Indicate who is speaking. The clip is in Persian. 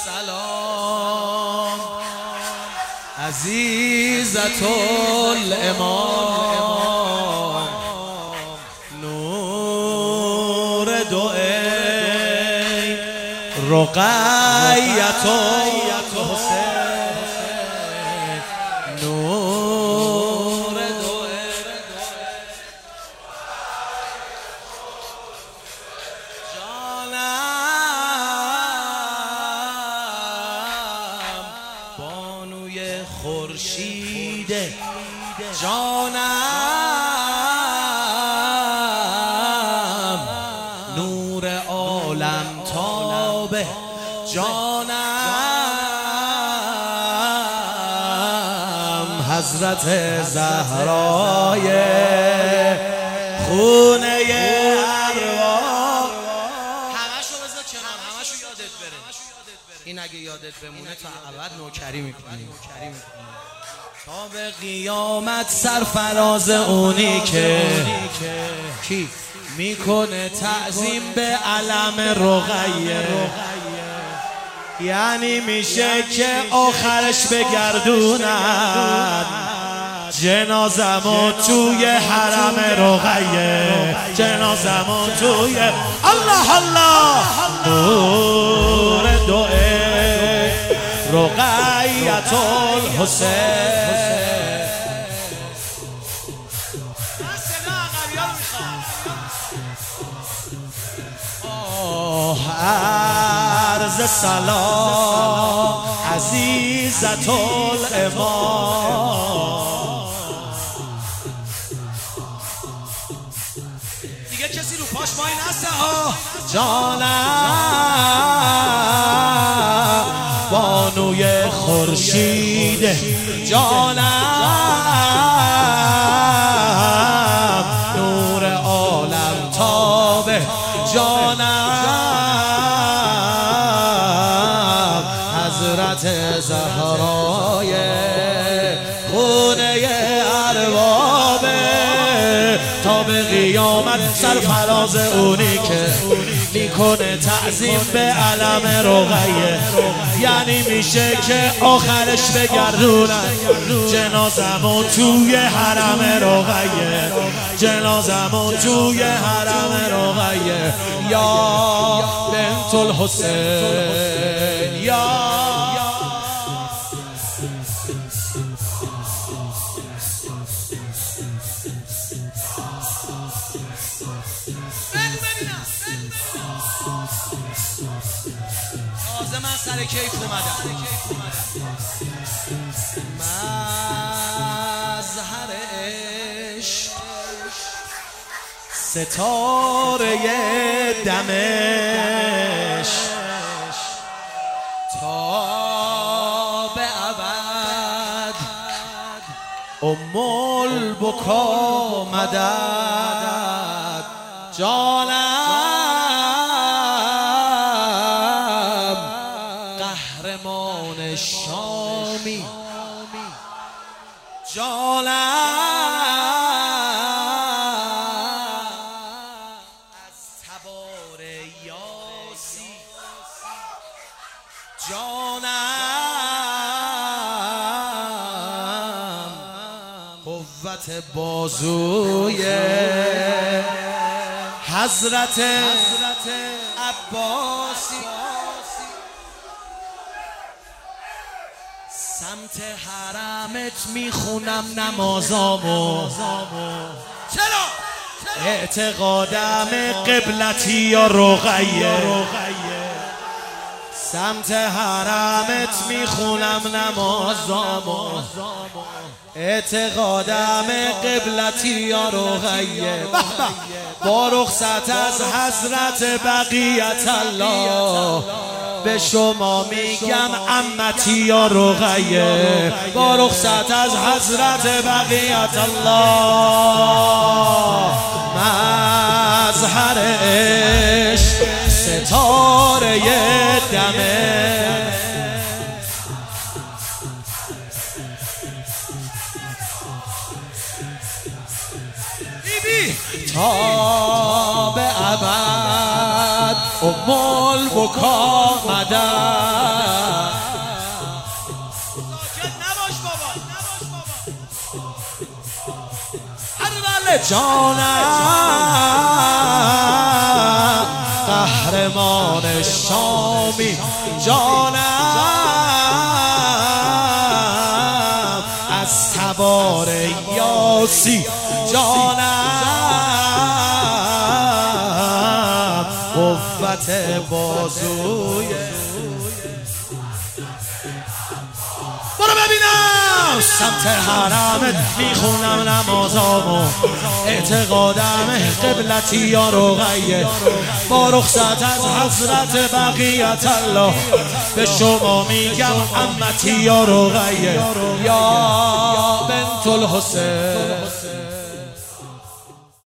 Speaker 1: سلام عزیزت الامام نور دو عین رقیت الحسین نور دو عین جانم بانوی خورشید جانم نور عالم تابه جانم حضرت زهرای خونه ارواح همشو بذار کنار همشو یادت بره این اگه یادت بمونه تا ابد نوکری میکنی تا به قیامت سرفراز اونی که کی میکنه تعظیم به علم رقیه یعنی میشه که آخرش بگردونن جنازمو توی حرم رقیه جنازمو توی الله الله نور دو عین رقیت الحسین عرض سلام عزیزت الامام دیگه کسی رو پاش وای نسته جانم بانوی خورشید جانم نور عالم تابه جانم حضرت زهرای خونه اربابه تا به قیامت سرفراز اونی که میکنه تعظیم به علم رقیه یعنی میشه که آخرش بگردونن جنازمو توی حرم رقیه جنازمو توی حرم رقیه یا بنت الحسین یا من سر کیف اومدم مظهر عشق ستاره دمش تا به ابد ام البکا مدد جانم قهرمان شامی جانم از تبار یاسی جانم قوت بازوی حضرت عباسی سمت حرمت میخونم نمازامو چرا؟ اعتقادم قبلتی یا رقیه سمت حرمت میخونم نمازامو اعتقادم قبلتی یا رقیه با رخصت از حضرت بقیت الله به شما میگم عمتی یا رقیه با رخصت از حضرت بقیت الله مظهر عشق ستاره دمه تا به ابد البکا مدد. جانم قهرمان شامی، جانم از تبار یاسی، جانم قوت بازوی. برو ببینم سمت حرمت میخونم نمازامو، اعتقادم قبلتی یا رقیه، با رخصت از حضرت بقیت الله به شما میگم امتی یا رقیه، یا بنت الحسین.